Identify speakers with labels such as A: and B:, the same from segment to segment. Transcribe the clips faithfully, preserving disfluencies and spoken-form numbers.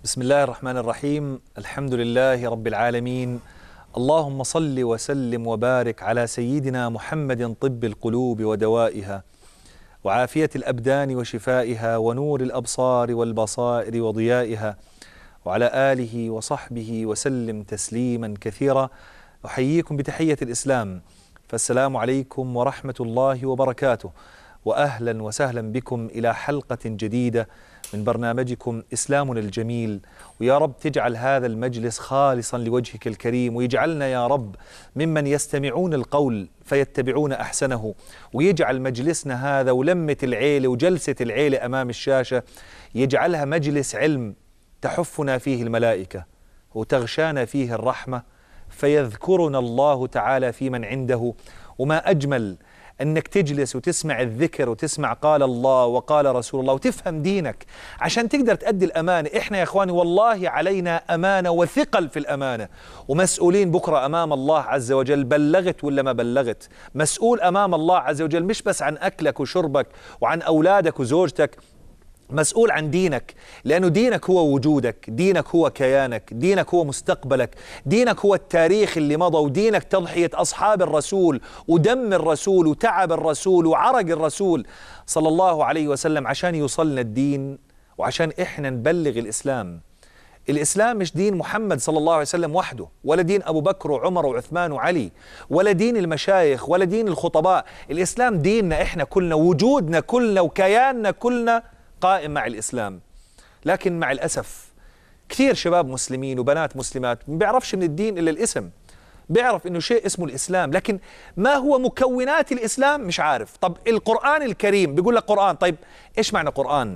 A: بسم الله الرحمن الرحيم. الحمد لله رب العالمين. اللهم صل وسلم وبارك على سيدنا محمد طب القلوب ودوائها وعافية الأبدان وشفائها ونور الأبصار والبصائر وضيائها وعلى آله وصحبه وسلم تسليما كثيرا. أحييكم بتحية الإسلام، فالسلام عليكم ورحمة الله وبركاته، وأهلا وسهلا بكم إلى حلقة جديدة من برنامجكم إسلامنا الجميل. ويا رب تجعل هذا المجلس خالصا لوجهك الكريم، ويجعلنا يا رب ممن يستمعون القول فيتبعون أحسنه، ويجعل مجلسنا هذا ولمة العيلة وجلسة العيلة أمام الشاشة يجعلها مجلس علم تحفنا فيه الملائكة وتغشانا فيه الرحمة، فيذكرنا الله تعالى في من عنده. وما أجمل أنك تجلس وتسمع الذكر وتسمع قال الله وقال رسول الله وتفهم دينك عشان تقدر تأدي الأمانة. إحنا يا إخواني والله علينا أمانة وثقل في الأمانة، ومسؤولين بكرة أمام الله عز وجل. بلغت ولا ما بلغت؟ مسؤول أمام الله عز وجل، مش بس عن أكلك وشربك وعن أولادك وزوجتك، مسؤول عن دينك، لأنه دينك هو وجودك، دينك هو كيانك، دينك هو مستقبلك، دينك هو التاريخ اللي مضى، ودينك تضحية أصحاب الرسول ودم الرسول وتعب الرسول وعرق الرسول صلى الله عليه وسلم عشان يوصلنا الدين وعشان إحنا نبلغ الإسلام. الإسلام مش دين محمد صلى الله عليه وسلم وحده، ولا دين أبو بكر وعمر وعثمان وعلي، ولا دين المشايخ، ولا دين الخطباء. الإسلام ديننا إحنا كلنا، وجودنا كلنا وكياننا كلنا قائم مع الإسلام. لكن مع الأسف كثير شباب مسلمين وبنات مسلمات ما بيعرفش من الدين إلا الاسم، بيعرف إنه شيء اسمه الإسلام، لكن ما هو مكونات الإسلام مش عارف. طب القرآن الكريم بيقول لك قرآن، طيب إيش معنى قرآن؟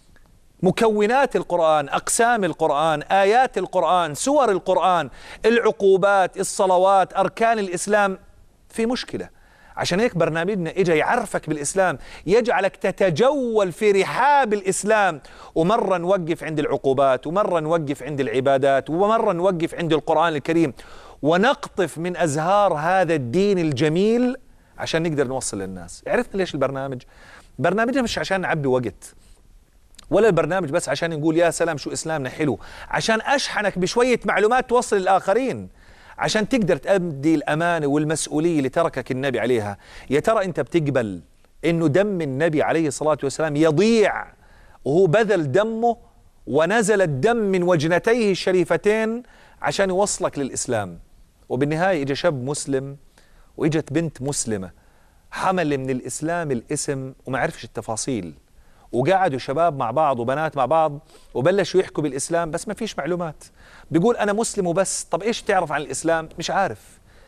A: مكونات القرآن، أقسام القرآن، آيات القرآن، سور القرآن، العقوبات، الصلوات، أركان الإسلام. في مشكلة. عشان هيك برنامجنا إجا يعرفك بالإسلام، يجعلك تتجول في رحاب الإسلام، ومرة نوقف عند العقوبات، ومرة نوقف عند العبادات، ومرة نوقف عند القرآن الكريم، ونقطف من أزهار هذا الدين الجميل عشان نقدر نوصل للناس. عرفنا ليش البرنامج؟ برنامجنا مش عشان نعبي وقت، ولا البرنامج بس عشان نقول يا سلام شو إسلامنا حلو، عشان أشحنك بشوية معلومات توصل للآخرين عشان تقدر تأدي الأمانة والمسؤولية اللي تركك النبي عليها. يا ترى أنت بتقبل إنه دم النبي عليه الصلاة والسلام يضيع وهو بذل دمه ونزل الدم من وجنتيه الشريفتين عشان يوصلك للإسلام؟ وبالنهاية إجا شاب مسلم وإجت بنت مسلمة حمل من الإسلام الاسم وما عرفش التفاصيل، وقعدوا شباب مع بعض وبنات مع بعض وبلشوا يحكوا بالإسلام بس ما فيش معلومات. بيقول أنا مسلم وبس، طب إيش تعرف عن الإسلام؟ مش عارف.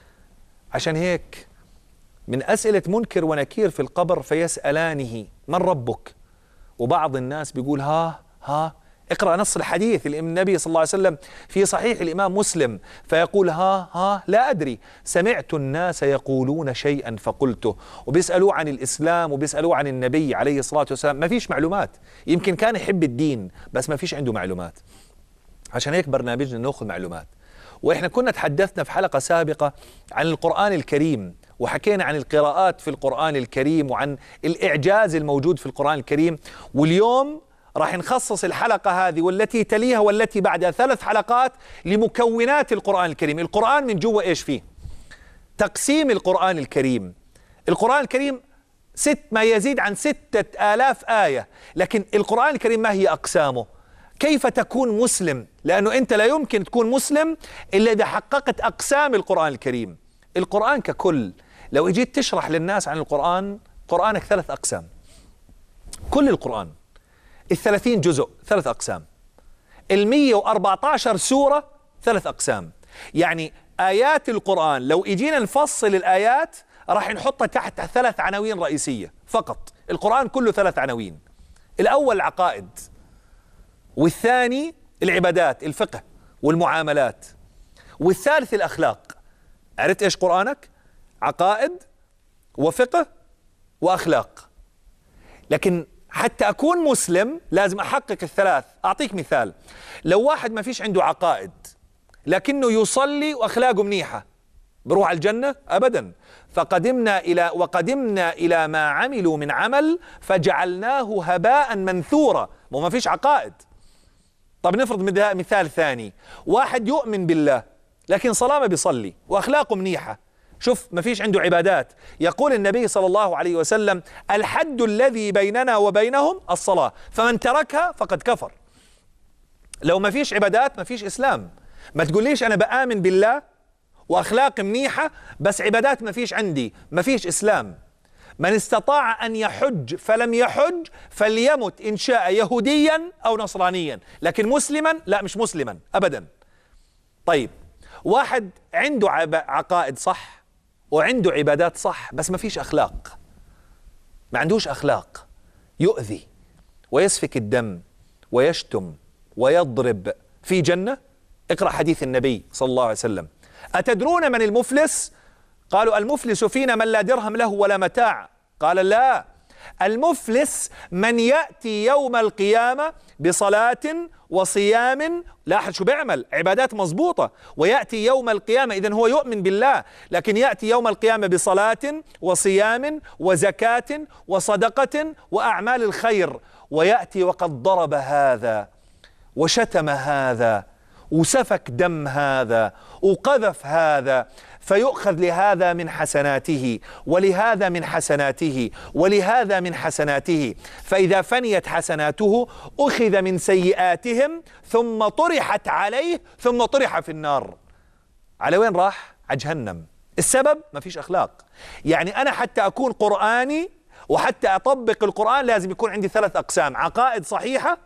A: عشان هيك من أسئلة منكر ونكير في القبر فيسألانه من ربك؟ وبعض الناس بيقول ها ها اقرأ نص الحديث النبي صلى الله عليه وسلم في صحيح الإمام مسلم، فيقول ها ها لا أدري، سمعت الناس يقولون شيئا فقلته. وبيسألوه عن الإسلام وبيسألوه عن النبي عليه الصلاة والسلام، ما فيش معلومات. يمكن كان يحب الدين بس ما فيش عنده معلومات. عشان هيك برنامجنا نأخذ معلومات. وإحنا كنا تحدثنا في حلقة سابقة عن القرآن الكريم، وحكينا عن القراءات في القرآن الكريم وعن الإعجاز الموجود في القرآن الكريم. واليوم راح نخصص الحلقة هذه والتي تليها والتي بعدها ثلاث حلقات لمكونات القرآن الكريم. القرآن من جوا إيش فيه؟ تقسيم القرآن الكريم. القرآن الكريم ست ما يزيد عن ستة آلاف آية، لكن القرآن الكريم ما هي أقسامه؟ كيف تكون مسلم؟ لأنه أنت لا يمكن تكون مسلم إلا إذا حققت أقسام القرآن الكريم. القرآن ككل لو اجيت تشرح للناس عن القرآن، قرآنك ثلاث أقسام. كل القرآن الثلاثين جزء ثلاث أقسام، المية وأربعة عشر سورة ثلاث أقسام. يعني آيات القرآن لو إجينا نفصل الآيات راح نحطها تحت ثلاث عناوين رئيسية فقط. القرآن كله ثلاث عناوين. الأول العقائد، والثاني العبادات الفقه والمعاملات، والثالث الأخلاق. عرفت إيش قرآنك؟ عقائد وفقه وأخلاق. لكن حتى أكون مسلم لازم أحقق الثلاث. أعطيك مثال، لو واحد ما فيش عنده عقائد لكنه يصلي وأخلاقه منيحة بروح على الجنة؟ أبدا. فقدمنا إلى وقدمنا إلى ما عملوا من عمل فجعلناه هباء منثورا. ما فيش عقائد. طب نفرض مثال ثاني، واحد يؤمن بالله لكن صلاة ما بيصلي وأخلاقه منيحة، شوف ما فيش عنده عبادات. يقول النبي صلى الله عليه وسلم: الحد الذي بيننا وبينهم الصلاة، فمن تركها فقد كفر. لو ما فيش عبادات ما فيش إسلام. ما تقوليش أنا بآمن بالله وأخلاق منيحة بس عبادات ما فيش عندي، ما فيش إسلام. من استطاع أن يحج فلم يحج فليمت إن شاء يهوديا أو نصرانيا، لكن مسلما لا، مش مسلما أبدا. طيب واحد عنده عقائد صح وعنده عبادات صح بس ما فيش أخلاق، ما عندوش أخلاق، يؤذي ويسفك الدم ويشتم ويضرب، في جنة؟ اقرأ حديث النبي صلى الله عليه وسلم: أتدرون من المفلس؟ قالوا: المفلس فينا من لا درهم له ولا متاع. قال: لا، المفلس من يأتي يوم القيامة بصلاة وصيام، لاحظ شو بيعمل، عبادات مضبوطة، ويأتي يوم القيامة، إذن هو يؤمن بالله لكن يأتي يوم القيامة بصلاة وصيام وزكاة وصدقة وأعمال الخير، ويأتي وقد ضرب هذا وشتم هذا وسفك دم هذا وقذف هذا، فيؤخذ لهذا من حسناته ولهذا من حسناته ولهذا من حسناته، فإذا فنيت حسناته أخذ من سيئاتهم ثم طرحت عليه ثم طرح في النار. على وين راح؟ على جهنم. السبب؟ ما فيش أخلاق. يعني أنا حتى أكون قرآني وحتى أطبق القرآن لازم يكون عندي ثلاث أقسام: عقائد صحيحة،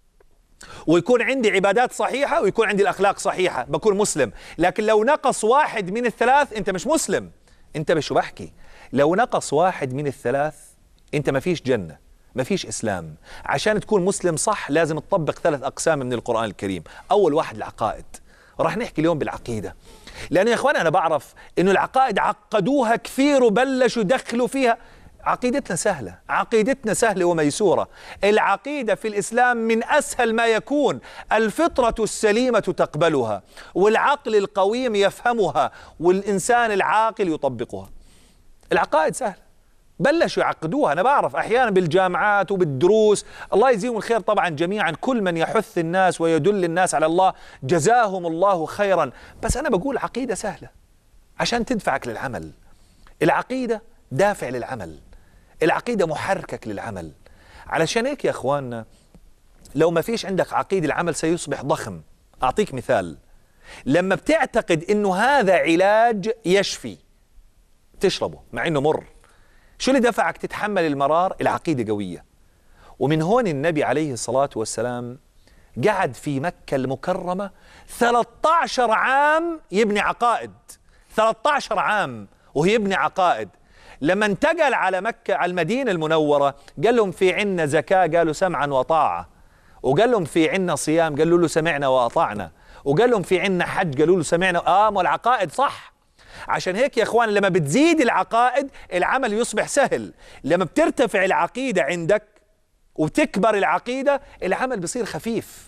A: ويكون عندي عبادات صحيحة، ويكون عندي الأخلاق صحيحة، بكون مسلم. لكن لو نقص واحد من الثلاث أنت مش مسلم. أنت بشو بحكي؟ لو نقص واحد من الثلاث أنت ما فيش جنة، ما فيش إسلام. عشان تكون مسلم صح لازم تطبق ثلاث أقسام من القرآن الكريم. أول واحد العقائد، راح نحكي اليوم بالعقيدة، لأن يا إخوان أنا بعرف إنه العقائد عقدوها كثير وبلشوا يدخلوا فيها. عقيدتنا سهلة، عقيدتنا سهلة وميسورة. العقيدة في الإسلام من أسهل ما يكون، الفطرة السليمة تقبلها والعقل القويم يفهمها والإنسان العاقل يطبقها. العقائد سهلة، بلشوا يعقدوها. أنا بعرف أحيانا بالجامعات وبالدروس، الله يجزيهم الخير طبعا جميعا، كل من يحث الناس ويدل الناس على الله جزاهم الله خيرا، بس أنا بقول عقيدة سهلة عشان تدفعك للعمل. العقيدة دافع للعمل، العقيدة محركك للعمل. علشان هيك يا أخواننا لو ما فيش عندك عقيدة العمل سيصبح ضخم. أعطيك مثال: لما بتعتقد إنه هذا علاج يشفي تشربه مع إنه مر، شو اللي دفعك تتحمل المرار؟ العقيدة قوية. ومن هون النبي عليه الصلاة والسلام قعد في مكة المكرمة ثلاثة عشر عام يبني عقائد، ثلاثة عشر عام وهي يبني عقائد. لما انتقل على مكة على المدينة المنورة قال لهم في عنا زكاة، قالوا سمعا وطاعة، وقال لهم في عنا صيام، قالوا له سمعنا وأطعنا، وقال لهم في عنا حج، قالوا له سمعنا. آه والعقائد صح. عشان هيك يا إخوان لما بتزيد العقائد العمل يصبح سهل. لما بترتفع العقيدة عندك وبتكبر العقيدة العمل بصير خفيف.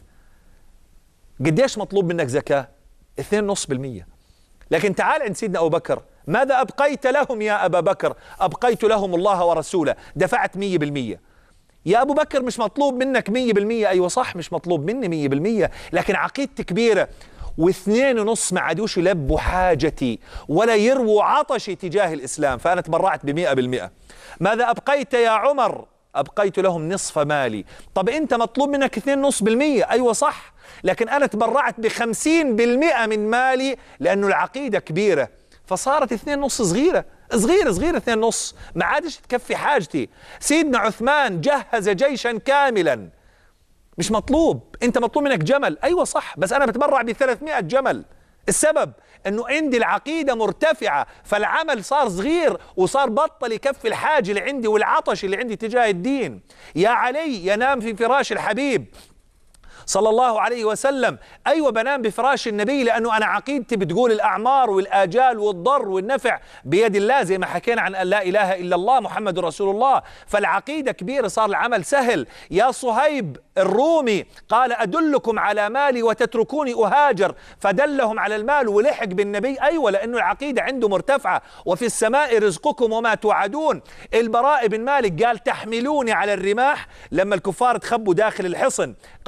A: قديش مطلوب منك زكاة؟ اثنين ونص بالمية. لكن تعال عند سيدنا أبو بكر، ماذا أبقيت لهم يا أبا بكر؟ أبقيت لهم الله ورسوله، دفعت مية بالمية. يا أبو بكر مش مطلوب منك مية بالمية. أيوة صح مش مطلوب مني مية بالمية، لكن عقيدتي كبيرة. واثنين ونص ما عادوش يلبوا حاجتي ولا يرووا عطشي تجاه الإسلام، فأنا تبرعت بمئة بالمئة. ماذا أبقيت يا عمر؟ أبقيت لهم نصف مالي. طب أنت مطلوب منك اثنين ونص بالمية، أيوة صح، لكن أنا تبرعت بخمسين بالمئة من مالي لأنه العقيدة كبيرة، فصارت اثنين ونص صغيرة صغيرة صغيرة اثنين ونص ما عادش تكفي حاجتي. سيدنا عثمان جهز جيشا كاملا. مش مطلوب، انت مطلوب منك جمل، ايوه صح، بس انا بتبرع ب ثلاثمئة جمل. السبب انه عندي العقيدة مرتفعة، فالعمل صار صغير وصار بطل يكفي الحاجة اللي عندي والعطش اللي عندي تجاه الدين. يا علي ينام في فراش الحبيب صلى الله عليه وسلم. أيوة بنام بفراش النبي لأنه أنا عقيدتي بتقول الأعمار والآجال والضر والنفع بيد الله، زي ما حكينا عن أن لا إله إلا الله محمد رسول الله. فالعقيدة كبيرة، صار العمل سهل. يا صهيب الرومي قال أدلكم على مالي وتتركوني أهاجر، فدلهم على المال ولحق بالنبي. أيوة لأنه العقيدة عنده مرتفعة. وفي السماء رزقكم وما توعدون. البراء بن مالك قال تحملوني على الرماح لما الكفار تخبوا داخل الحصن، قال تحملوني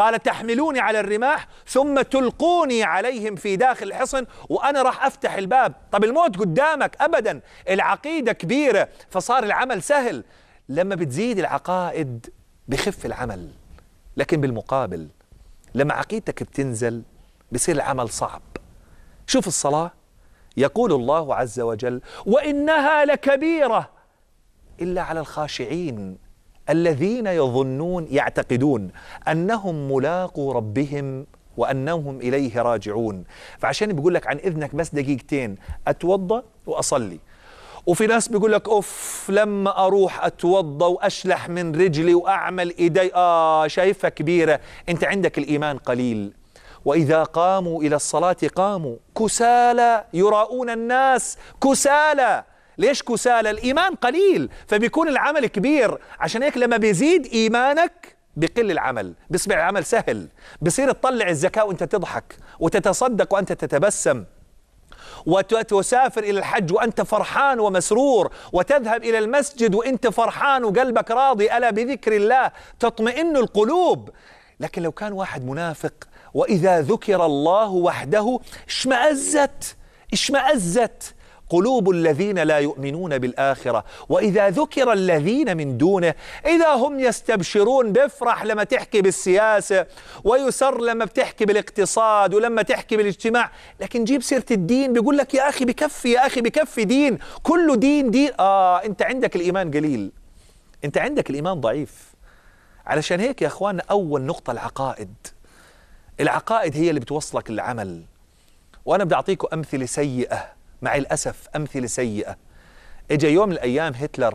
A: تحملوني على الرماح ثم تلقوني عليهم في داخل الحصن وأنا راح أفتح الباب. طب الموت قدامك. أبدا، العقيدة كبيرة فصار العمل سهل. لما بتزيد العقائد بخف العمل، لكن بالمقابل لما عقيدتك بتنزل بصير العمل صعب. شوف الصلاة، يقول الله عز وجل: وإنها لكبيرة إلا على الخاشعين الذين يظنون يعتقدون أنهم ملاقو ربهم وأنهم إليه راجعون. فعشان بيقول لك عن إذنك بس دقيقتين أتوضأ وأصلي. وفي ناس بيقول لك أوف لما أروح أتوضأ وأشلح من رجلي وأعمل إيدي، آه شايفها كبيرة. أنت عندك الإيمان قليل. وإذا قاموا إلى الصلاة قاموا كسالى يراؤون الناس. كسالى. ليش كسالى؟ الإيمان قليل فبيكون العمل كبير. عشان هيك لما بيزيد إيمانك بيقل العمل، بيصبح العمل سهل، بصير تطلع الزكاة وأنت تضحك، وتتصدق وأنت تتبسم، وتسافر إلى الحج وأنت فرحان ومسرور، وتذهب إلى المسجد وأنت فرحان وقلبك راضي. ألا بذكر الله تطمئن القلوب. لكن لو كان واحد منافق وإذا ذكر الله وحده اشمأزت اشمأزت قلوب الذين لا يؤمنون بالآخرة، وإذا ذكر الذين من دونه إذا هم يستبشرون. بيفرح لما تحكي بالسياسة، ويسر لما بتحكي بالاقتصاد، ولما تحكي بالاجتماع. لكن جيب سيرة الدين بيقول لك يا أخي بكفي، يا أخي بكفي دين، كله دين دين. آه أنت عندك الإيمان قليل، أنت عندك الإيمان ضعيف. علشان هيك يا أخواننا أول نقطة العقائد. العقائد هي اللي بتوصلك للعمل. وأنا بدي أعطيكم أمثلة سيئة، مع الأسف أمثلة سيئة. إجا يوم من الأيام هتلر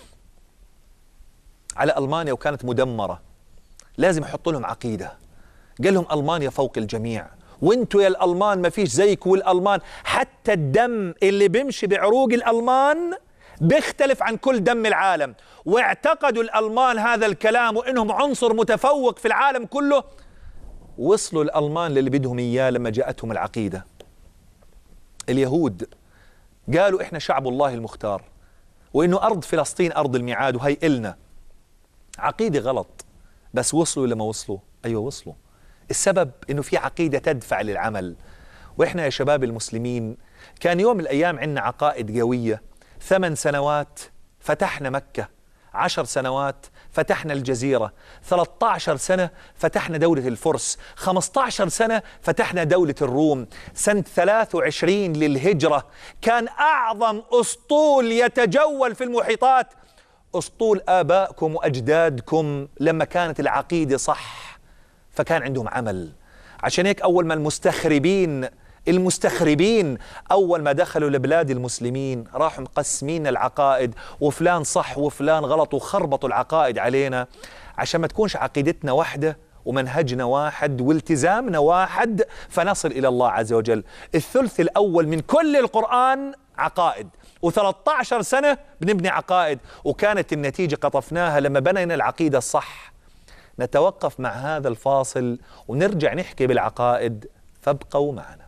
A: على ألمانيا وكانت مدمرة، لازم يحط لهم عقيدة. قال لهم ألمانيا فوق الجميع، وانتوا يا الألمان ما فيش زيك. والألمان حتى الدم اللي بيمشي بعروق الألمان بيختلف عن كل دم العالم. واعتقدوا الألمان هذا الكلام وإنهم عنصر متفوق في العالم كله. وصلوا الألمان للي بدهم إياه لما جاءتهم العقيدة. اليهود قالوا إحنا شعب الله المختار، وإنه أرض فلسطين أرض الميعاد وهي إلنا. عقيدة غلط، بس وصلوا لما وصلوا. أيوة وصلوا. السبب إنه في عقيدة تدفع للعمل. وإحنا يا شباب المسلمين كان يوم من الأيام عندنا عقائد قوية. ثمان سنوات فتحنا مكة، عشر سنوات فتحنا الجزيرة، ثلاثة عشر سنة فتحنا دولة الفرس، خمسة عشر سنة فتحنا دولة الروم. سنة ثلاثة وعشرين للهجرة كان أعظم أسطول يتجول في المحيطات أسطول آبائكم وأجدادكم لما كانت العقيدة صح، فكان عندهم عمل. عشان هيك أول ما المستخربين المستخربين أول ما دخلوا لبلاد المسلمين راحوا مقسمين العقائد، وفلان صح وفلان غلط، وخربطوا العقائد علينا عشان ما تكونش عقيدتنا واحدة ومنهجنا واحد والتزامنا واحد فنصل إلى الله عز وجل. الثلث الأول من كل القرآن عقائد، وثلاثة عشر سنة بنبني عقائد، وكانت النتيجة قطفناها لما بنينا العقيدة الصح. نتوقف مع هذا الفاصل ونرجع نحكي بالعقائد، فابقوا معنا.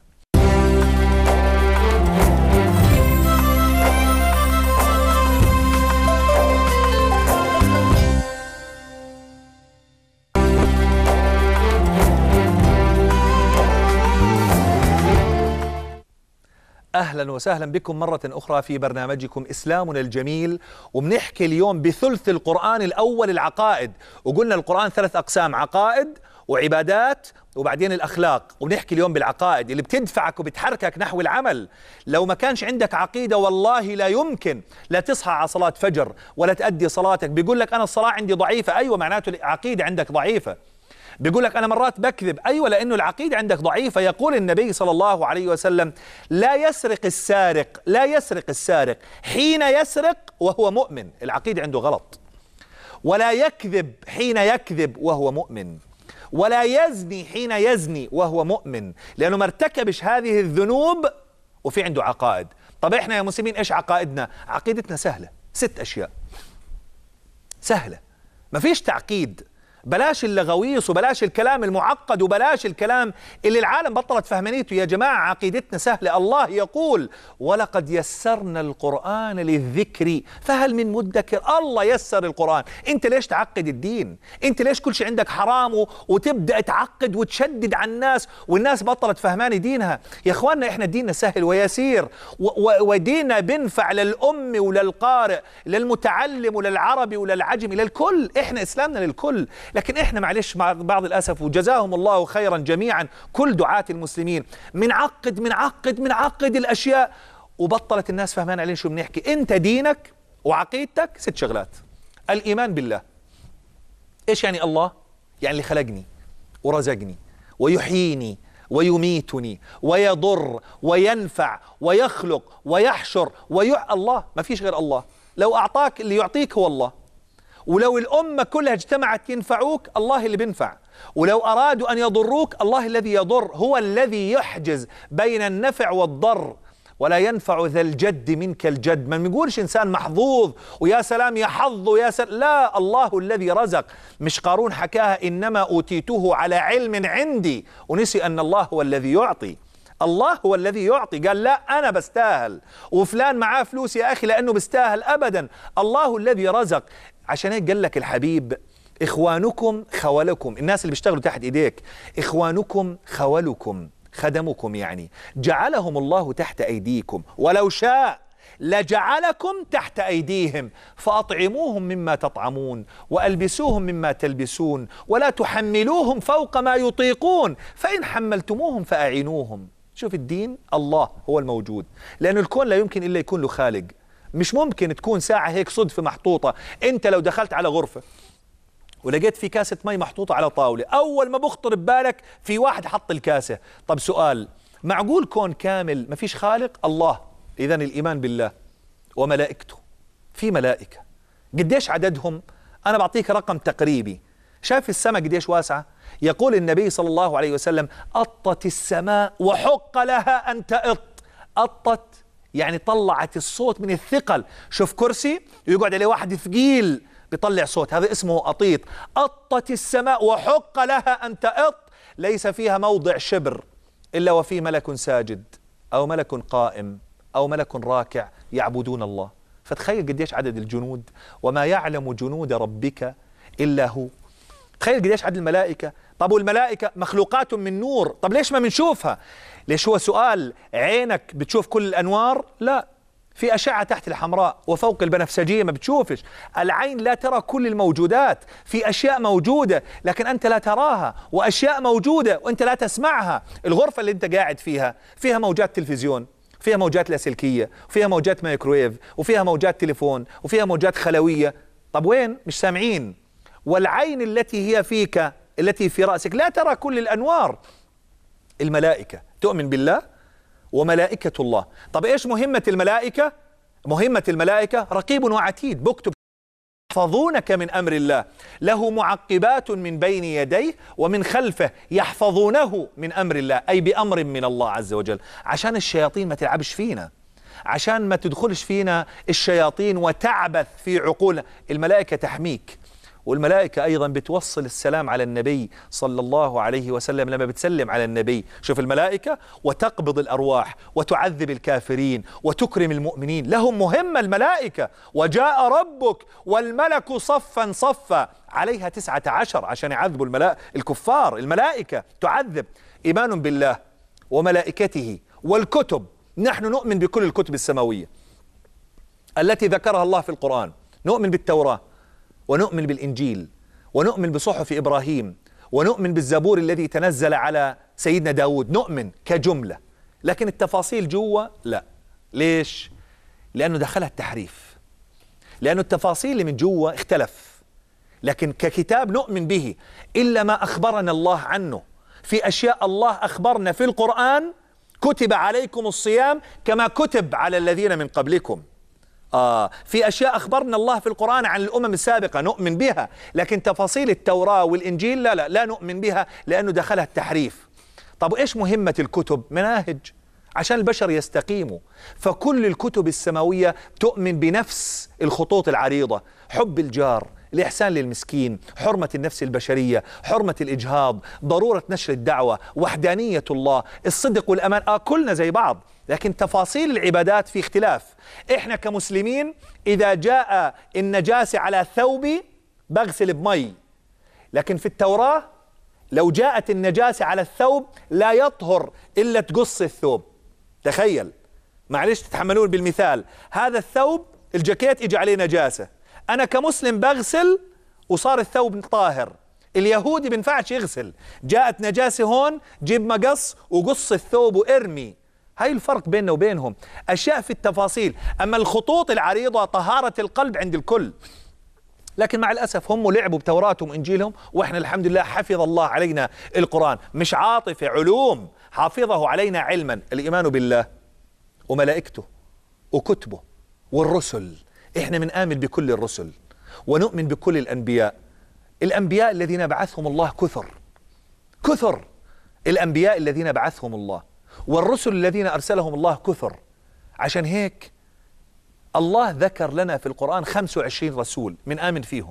A: أهلا وسهلا بكم مرة أخرى في برنامجكم إسلامنا الجميل. وبنحكي اليوم بثلث القرآن الأول العقائد، وقلنا القرآن ثلاث أقسام: عقائد وعبادات وبعدين الأخلاق. وبنحكي اليوم بالعقائد اللي بتدفعك وبتحركك نحو العمل. لو ما كانش عندك عقيدة والله لا يمكن لا تصحى على صلاة فجر ولا تأدي صلاتك. بيقول لك أنا الصلاة عندي ضعيفة، أيوة معناته العقيدة عندك ضعيفة. بيقول لك أنا مرات بكذب، أيوة لأنه العقيدة عندك ضعيفة. يقول النبي صلى الله عليه وسلم: لا يسرق السارق لا يسرق السارق حين يسرق وهو مؤمن، العقيدة عنده غلط. ولا يكذب حين يكذب وهو مؤمن، ولا يزني حين يزني وهو مؤمن، لأنه ما ارتكبش هذه الذنوب وفي عنده عقائد. طب إحنا يا مسلمين إيش عقائدنا؟ عقيدتنا سهلة، ست أشياء سهلة، ما فيش تعقيد. بلاش اللغويص وبلاش الكلام المعقد وبلاش الكلام اللي العالم بطلت فهمانيته. يا جماعة عقيدتنا سهلة. الله يقول ولقد يسرنا القرآن للذكر فهل من مدكر. الله يسر القرآن. انت ليش تعقد الدين؟ انت ليش كل شيء عندك حرام وتبدأ تعقد وتشدد على الناس والناس بطلت فهمان دينها؟ يا اخواننا احنا ديننا سهل ويسير، وديننا بنفع للأم وللقارئ، للمتعلم وللعربي وللعجمي، للكل. احنا اسلامنا للكل. لكن احنا معلش مع بعض الاسف، وجزاهم الله خيرا جميعا كل دعاة المسلمين، منعقد منعقد منعقد الاشياء وبطلت الناس فهمان علينا شو بنحكي. انت دينك وعقيدتك ست شغلات. الايمان بالله. ايش يعني الله؟ يعني اللي خلقني ورزقني ويحييني ويميتني ويضر وينفع ويخلق ويحشر ويع الله، ما فيش غير الله. لو اعطاك اللي يعطيك هو الله، ولو الأمة كلها اجتمعت ينفعوك الله اللي بينفع، ولو أرادوا أن يضروك الله الذي يضر. هو الذي يحجز بين النفع والضر. ولا ينفع ذا الجد منك الجد. ما بنقولش إنسان محظوظ ويا سلام يا حظ ويا سلام، لا، الله الذي رزق. مش قارون حكاها إنما أوتيته على علم عندي، ونسي أن الله هو الذي يعطي. الله هو الذي يعطي. قال لا أنا بستاهل وفلان معاه فلوس يا أخي لأنه بستاهل، أبدا. الله الذي رزق. عشان هيك قال لك الحبيب إخوانكم خولكم، الناس اللي بيشتغلوا تحت إيديك، إخوانكم خولكم، خدمكم يعني، جعلهم الله تحت أيديكم ولو شاء لجعلكم تحت أيديهم فأطعموهم مما تطعمون وألبسوهم مما تلبسون ولا تحملوهم فوق ما يطيقون فإن حملتموهم فأعينوهم. شوف الدين، الله هو الموجود، لأن الكون لا يمكن إلا يكون له خالق. مش ممكن تكون ساعة هيك صدفة محطوطة. أنت لو دخلت على غرفة ولقيت في كاسة مي محطوطة على طاولة، أول ما بخطر ببالك في واحد حط الكاسة. طب سؤال، معقول كون كامل ما فيش خالق؟ الله. إذن الإيمان بالله وملائكته. في ملائكة قديش عددهم؟ أنا بعطيك رقم تقريبي. شايف السماء قديش واسعة؟ يقول النبي صلى الله عليه وسلم أطت السماء وحق لها أن تأط. أطت يعني طلعت الصوت من الثقل. شوف كرسي يقعد عليه واحد ثقيل بيطلع صوت، هذا اسمه أطيط. أطت السماء وحق لها أن تأط، ليس فيها موضع شبر إلا وفيه ملك ساجد أو ملك قائم أو ملك راكع يعبدون الله. فتخيل قديش عدد الجنود، وما يعلم جنود ربك إلا هو. تخيل قديش عدد الملائكة. طب والملائكة مخلوقات من نور، طب ليش ما بنشوفها؟ ليش هو سؤال عينك بتشوف كل الأنوار؟ لا، في أشعة تحت الحمراء وفوق البنفسجية ما بتشوفش. العين لا ترى كل الموجودات، في أشياء موجودة لكن أنت لا تراها، وأشياء موجودة وأنت لا تسمعها. الغرفة اللي أنت قاعد فيها فيها موجات تلفزيون، فيها موجات لاسلكية، وفيها موجات مايكرويف، وفيها موجات تليفون، وفيها موجات خلوية. طب وين؟ مش سامعين. والعين التي هي فيك التي في رأسك لا ترى كل الأنوار. الملائكة تؤمن بالله وملائكة الله. طب إيش مهمة الملائكة؟ مهمة الملائكة رقيب وعتيد، بكتب يحفظونك من أمر الله، له معقبات من بين يديه ومن خلفه يحفظونه من أمر الله، أي بأمر من الله عز وجل، عشان الشياطين ما تلعبش فينا، عشان ما تدخلش فينا الشياطين وتعبث في عقولنا. الملائكة تحميك. والملائكة أيضا بتوصل السلام على النبي صلى الله عليه وسلم لما بتسلم على النبي. شوف الملائكة، وتقبض الأرواح وتعذب الكافرين وتكرم المؤمنين. لهم مهمة الملائكة. وجاء ربك والملك صفا صفا، عليها تسعة عشر عشان يعذبوا الملائكة الكفار. الملائكة تعذب. إيمان بالله وملائكته والكتب. نحن نؤمن بكل الكتب السماوية التي ذكرها الله في القرآن. نؤمن بالتوراة ونؤمن بالإنجيل ونؤمن بصحف إبراهيم ونؤمن بالزبور الذي تنزل على سيدنا داود. نؤمن كجملة، لكن التفاصيل جوا لا. ليش؟ لأنه دخلها التحريف، لأنه التفاصيل اللي من جوا اختلف. لكن ككتاب نؤمن به إلا ما أخبرنا الله عنه. في أشياء الله أخبرنا في القرآن: كتب عليكم الصيام كما كتب على الذين من قبلكم. آه في أشياء أخبرنا الله في القرآن عن الأمم السابقة نؤمن بها، لكن تفاصيل التوراة والإنجيل لا لا لا نؤمن بها، لأنه دخلها التحريف. طب إيش مهمة الكتب؟ مناهج عشان البشر يستقيموا. فكل الكتب السماوية تؤمن بنفس الخطوط العريضة: حب الجار، الإحسان للمسكين، حرمة النفس البشرية، حرمة الإجهاض، ضرورة نشر الدعوة، وحدانية الله، الصدق والأمان. آه كلنا زي بعض، لكن تفاصيل العبادات في اختلاف. إحنا كمسلمين إذا جاء النجاسة على ثوبي بغسل بمي، لكن في التوراة لو جاءت النجاسة على الثوب لا يطهر إلا تقص الثوب. تخيل، معلش تتحملون بالمثال، هذا الثوب الجاكيت اجى عليه نجاسة، أنا كمسلم بغسل وصار الثوب طاهر. اليهودي بينفعش يغسل، جاءت نجاسة هون جيب مقص وقص الثوب وارمي. هاي الفرق بيننا وبينهم، أشياء في التفاصيل. أما الخطوط العريضة طهارة القلب عند الكل، لكن مع الأسف هم لعبوا بتوراتهم وإنجيلهم، وإحنا الحمد لله حفظ الله علينا القرآن، مش عاطفة، علوم، حافظه علينا علما. الإيمان بالله وملائكته وكتبه والرسل، إحنا بنآمن بكل الرسل ونؤمن بكل الأنبياء. الأنبياء الذين بعثهم الله كثر كثر، الأنبياء الذين بعثهم الله والرسل الذين أرسلهم الله كثر. عشان هيك الله ذكر لنا في القرآن خمسة وعشرين رسول من آمن فيهم،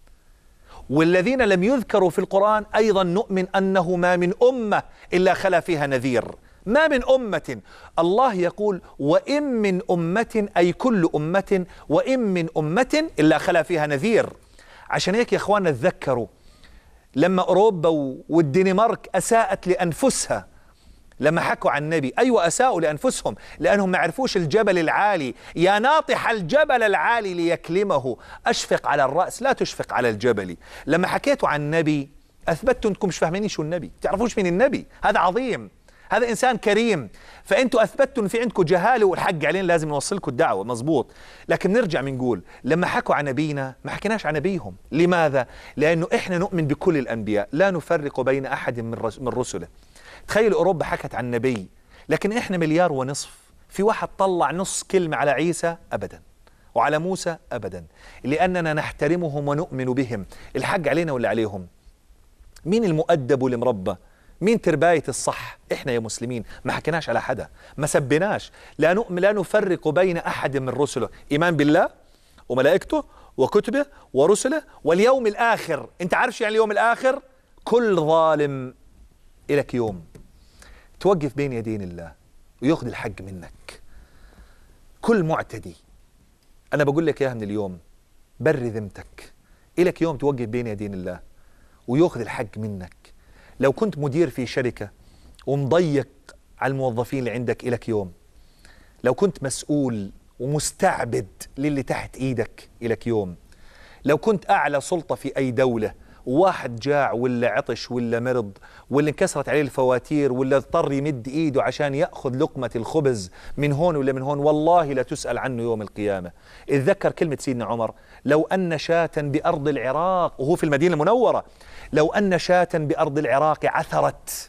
A: والذين لم يذكروا في القرآن أيضا نؤمن أنه ما من أمة إلا خلا فيها نذير. ما من أمة، الله يقول وإن من أمة، أي كل أمة، وإن من أمة إلا خلا فيها نذير. عشان هيك يا إخواننا تذكروا لما أوروبا والدنمارك أساءت لأنفسها لما حكوا عن النبي. أيوة أساءوا لأنفسهم لأنهم ما عرفوش الجبل العالي. يا ناطح الجبل العالي ليكلمه أشفق على الرأس لا تشفق على الجبل. لما حكيتوا عن النبي أثبتوا أنكم مش فاهمين شو النبي، تعرفوش من النبي. هذا عظيم، هذا إنسان كريم، فأنتوا أثبتوا أن في عندكم جهالة والحق علينا لازم نوصلكم الدعوة مزبوط. لكن نرجع بنقول لما حكوا عن نبينا ما حكيناش عن نبيهم. لماذا؟ لأنه إحنا نؤمن بكل الأنبياء لا نفرق بين أحد من رسله. تخيل أوروبا حكت عن نبي، لكن إحنا مليار ونصف، في واحد طلع نص كلمة على عيسى أبدا وعلى موسى أبدا، لأننا نحترمهم ونؤمن بهم. الحق علينا ولا عليهم؟ مين المؤدب والمربى؟ مين ترباية الصح؟ إحنا يا مسلمين ما حكيناش على حدا، ما سبناش، لا نؤمن لا نفرق بين أحد من رسله. إيمان بالله وملائكته وكتبه ورسله واليوم الآخر. أنت عارف يعني اليوم الآخر؟ كل ظالم إلك يوم توقف بين يدين الله ويأخذ الحق منك. كل معتدي أنا بقول لك إياها من اليوم، بر ذمتك، إلك يوم توقف بين يدين الله ويأخذ الحق منك. لو كنت مدير في شركة ومضيق على الموظفين اللي عندك إلك يوم. لو كنت مسؤول ومستعبد للي تحت إيدك إلك يوم. لو كنت أعلى سلطة في أي دولة وواحد جاع ولا عطش ولا مرض ولا انكسرت عليه الفواتير ولا اضطر يمد ايده عشان ياخذ لقمه الخبز من هون ولا من هون، والله لا تسال عنه يوم القيامه. اتذكر كلمه سيدنا عمر: لو ان شاة بارض العراق، وهو في المدينه المنوره، لو ان شاة بارض العراق عثرت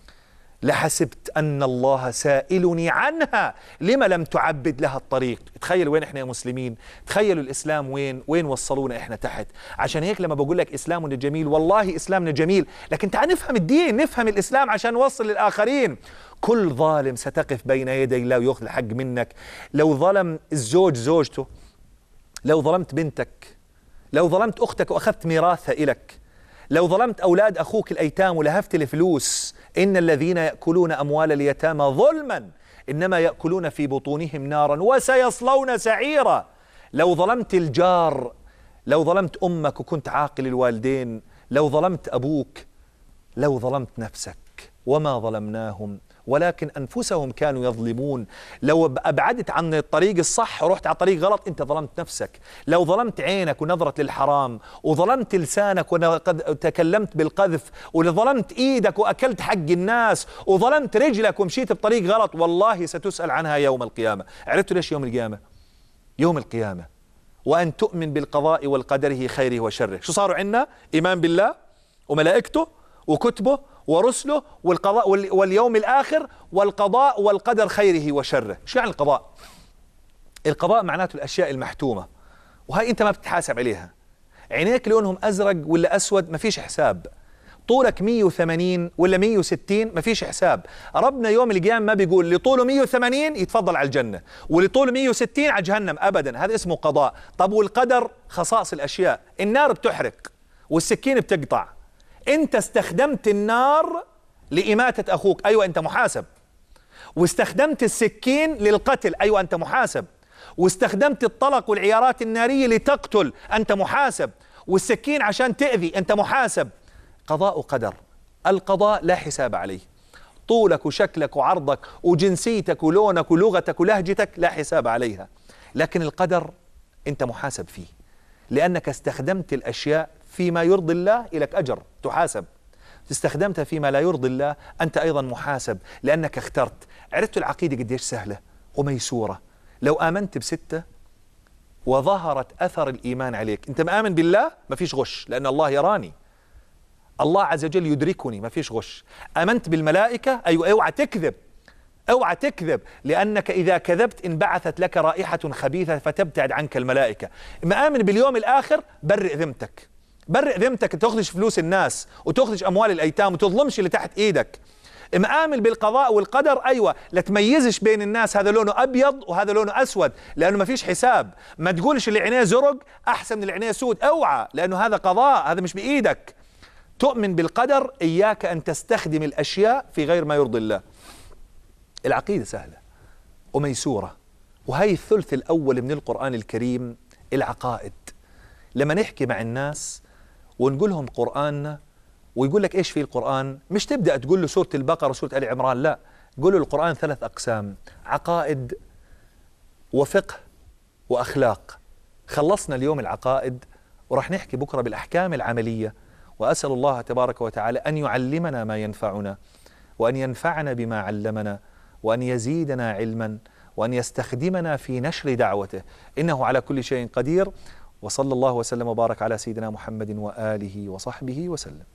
A: لحسبت أن الله سائلني عنها لما لم تعبد لها الطريق. تخيل وين إحنا يا مسلمين، تخيلوا الإسلام وين وين وصلونا إحنا تحت. عشان هيك لما بقول لك إسلامنا جميل، والله إسلامنا جميل، لكن تعال نفهم الدين، نفهم الإسلام عشان نوصل للآخرين. كل ظالم ستقف بين يدي الله ويأخذ الحق منك. لو ظلم الزوج زوجته، لو ظلمت بنتك، لو ظلمت أختك وأخذت ميراثها إلك، لو ظلمت أولاد أخوك الأيتام ولهفت الفلوس، إن الذين يأكلون أموال اليتامى ظلما إنما يأكلون في بطونهم نارا وسيصلون سعيرا. لو ظلمت الجار، لو ظلمت أمك وكنت عاقل الوالدين، لو ظلمت أبوك، لو ظلمت نفسك، وما ظلمناهم ولكن أنفسهم كانوا يظلمون. لو أبعدت عن الطريق الصح ورحت على طريق غلط أنت ظلمت نفسك. لو ظلمت عينك ونظرت للحرام، وظلمت لسانك وتكلمت بالقذف، وظلمت إيدك وأكلت حق الناس، وظلمت رجلك ومشيت بطريق غلط، والله ستسأل عنها يوم القيامة. عرفتوا ليش يوم القيامة؟ يوم القيامة وأن تؤمن بالقضاء والقدره خيره وشره. شو صاروا عنا؟ إيمان بالله وملائكته وكتبه ورسله والقضاء واليوم الآخر والقضاء والقدر خيره وشره. شو يعني القضاء؟ القضاء معناته الأشياء المحتومة، وهي أنت ما بتتحاسب عليها. عينيك لونهم أزرق ولا أسود ما فيش حساب. طولك مية وثمانين ولا مية وستين مفيش حساب. ربنا يوم القيامة ما بيقول اللي طوله مية وثمانين يتفضل على الجنة واللي طوله مية وستين على جهنم أبدا، هذا اسمه قضاء. طب والقدر خصائص الأشياء، النار بتحرق والسكين بتقطع، أنت استخدمت النار لإماتة أخوك، أيوة أنت محاسب. واستخدمت السكين للقتل، أيوة أنت محاسب. واستخدمت الطلق والعيارات النارية لتقتل، أنت محاسب. والسكين عشان تأذي، أنت محاسب. قضاء وقدر. القضاء لا حساب عليه، طولك وشكلك وعرضك وجنسيتك ولونك ولغتك ولهجتك لا حساب عليها. لكن القدر أنت محاسب فيه، لأنك استخدمت الأشياء فيما يرضي الله إلك أجر تحاسب، استخدمتها فيما لا يرضي الله أنت أيضا محاسب، لأنك اخترت. عرفت العقيدة قديش سهلة وميسورة؟ لو آمنت بستة وظهرت أثر الإيمان عليك، أنت مآمن بالله ما فيش غش، لأن الله يراني، الله عز وجل يدركني، ما فيش غش. آمنت بالملائكة، أيوة اوعى تكذب، اوعى تكذب، لأنك إذا كذبت انبعثت لك رائحة خبيثة فتبتعد عنك الملائكة. مآمن باليوم الآخر، برئ ذمتك، برئ ذمتك، تاخذش فلوس الناس وتاخذش أموال الأيتام وتظلمش اللي تحت إيدك. مآمن بالقضاء والقدر، أيوة لا تميزش بين الناس هذا لونه أبيض وهذا لونه أسود، لأنه ما فيش حساب. ما تقولش اللي عينيه زرق أحسن من اللي عينيه سود، اوعى، لأنه هذا قضاء، هذا مش بإيدك. تؤمن بالقدر، إياك أن تستخدم الأشياء في غير ما يرضي الله. العقيدة سهلة وميسورة، وهي الثلث الأول من القرآن الكريم العقائد. لما نحكي مع الناس ونقول لهم قرآننا ويقول لك إيش في القرآن، مش تبدأ تقول له سورة البقرة وسورة آل عمران، لا، قول له القرآن ثلاث أقسام: عقائد وفقه وأخلاق. خلصنا اليوم العقائد ورح نحكي بكرة بالأحكام العملية. وأسأل الله تبارك وتعالى أن يعلمنا ما ينفعنا، وأن ينفعنا بما علمنا، وأن يزيدنا علما، وأن يستخدمنا في نشر دعوته، إنه على كل شيء قدير. وصلى الله وسلم وبارك على سيدنا محمد وآله وصحبه وسلم.